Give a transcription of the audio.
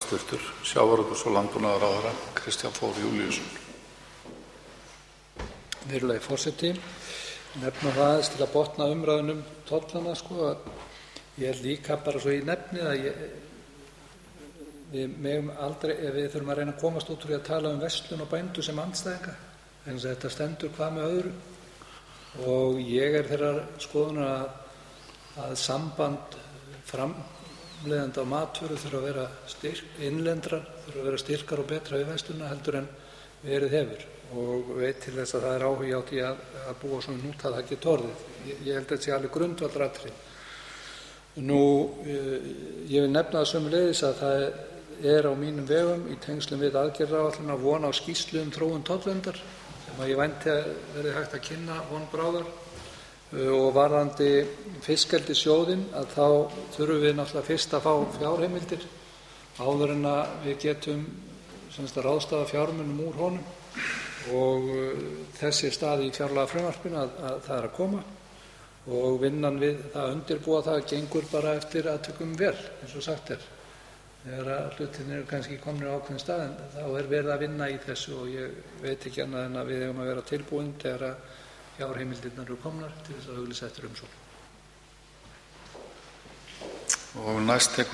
Sjávarútvegs- og landbúnaðarráðherra Kristján Þór Júlíusson. Virðulegi forseti, nefna það aðeins til að botna umræðunum tollana ég held líka bara svo ég nefni að við megum aldrei, við þurfum að reyna að komast út úr því að tala verslun og bændur sem andstæðinga, en þetta stendur hvað með öðru. Og ég þeirrar skoðunar að samband framleiðenda á matvöru þurfa að vera innlendrar, þurfa að vera styrkar og betra við verslunina heldur en verið hefur, og veit til þess að það áhugi á því að búa svona hnút að það geti orðið. Ég held að þetta sé alveg grundvallaratriði. Ég vil nefna það sömuleiðis að það á mínum vegum í tengslum við aðgerðaáætlun að von á skýrslu þróun tollverndar sem ég vænti að verði hægt að kynna von bráðar. Og varðandi fiskeldissjóðinn að þá þurfum við náttúrulega fyrst að fá fjárheimildir áður en að við getum ráðstafað fjármunum úr honum, og þessi staði í fjárlagafrumvarpinu að það að koma, og vinnan við það að undirbúa það gengur bara eftir atvikum vel, eins og sagt þegar hlutirnir eru kannski komnir á ákveðinn stað, en þá verið að vinna í þessu, og ég veit ekki annað en að við eigum að vera tilbúin þegar að fjárheimildirnar eru komnar til þess að auglýsa eftir umsókn. Og næst tekur